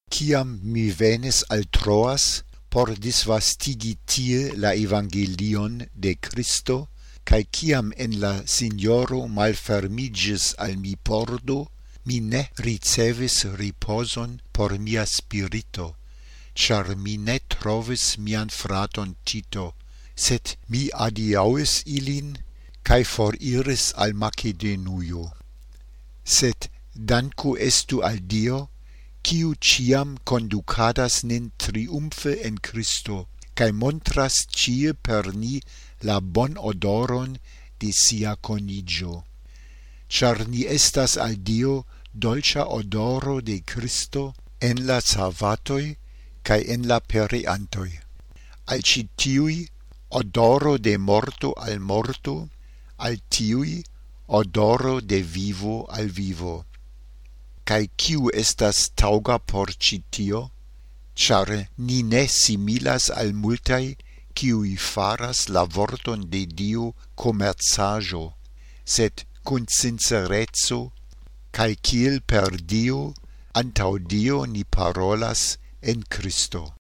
Ciam mi venis al Troas por disvastigi tie la evangelion de Christo, cae ciam en la Signoro malfermigis al mi pordo, mi ne ricevis riposon por mia spirito, char mi ne trovis mian fraton Tito, sed mi adiauis ilin, cae foriris al Macedonujo. Sed danku estu al Dio, quiu ciam conducadas nin triumfe en Christo, cae montras cie per ni la bon odoron de sia conigio. Char ni estas al Dio dolcia odoro de Christo en la salvatoi cae en la pereantoi. Al citiui odoro de morto al morto, al tiui odoro de vivo al vivo. Cae kiu estas tauga por citio? Char ni ne similas al multai, kiui faras la vorton de Dio commercajo, sed cun sincerezzo, cae kiel per Dio, antau Dio ni parolas en Christo.